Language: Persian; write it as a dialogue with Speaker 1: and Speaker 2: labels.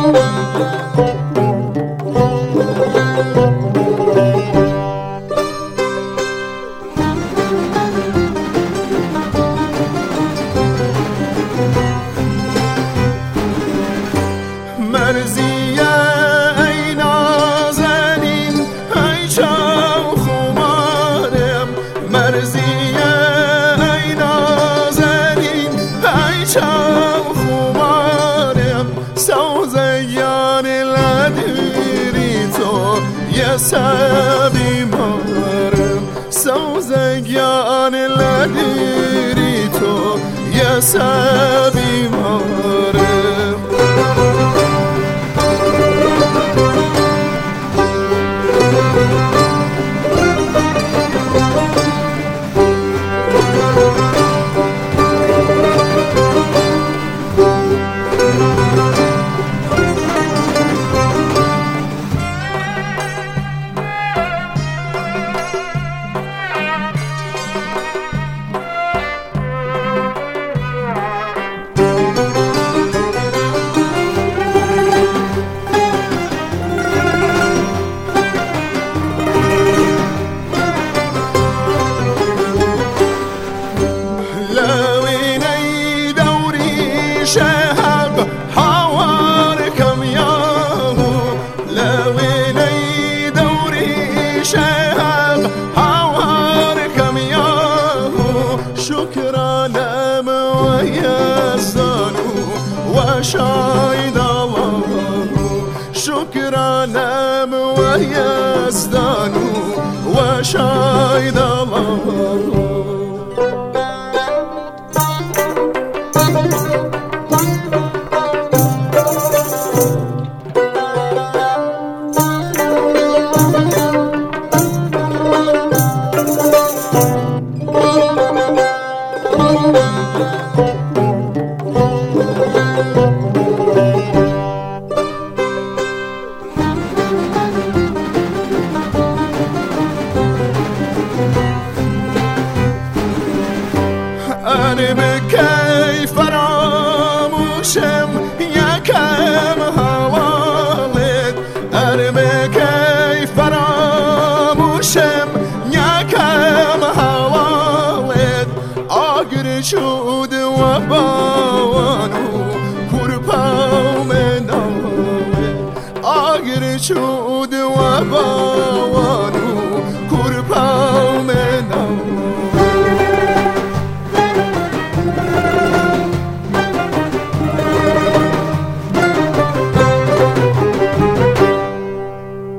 Speaker 1: مرزیه ای نازنین ای چاو خمارم، مرزیه ای نازنین ای چاو خمارم، سوزیان لدیری تو یه سبی مارم، سوزیان لدیری تو یه سبی مارم. شهب حواركم ياهو لويني دوري شهب حواركم ياهو، شكرا لم ويزدانو وشايد الله، شكرا لم ويزدانو وشايد الله. أنا بكي فراموشم